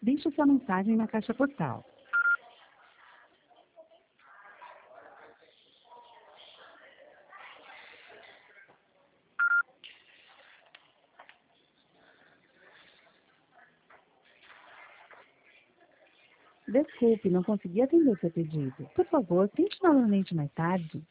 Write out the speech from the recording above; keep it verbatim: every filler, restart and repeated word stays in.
Deixe sua mensagem na caixa postal. Desculpe, não consegui atender seu pedido. Por favor, tente novamente mais tarde.